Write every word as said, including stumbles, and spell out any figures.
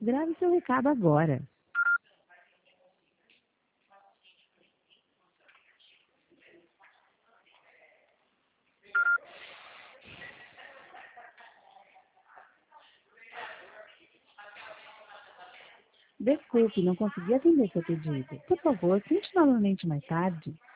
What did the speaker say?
Grave seu recado agora. Desculpe, não consegui atender seu pedido. Por favor, tente novamente mais tarde.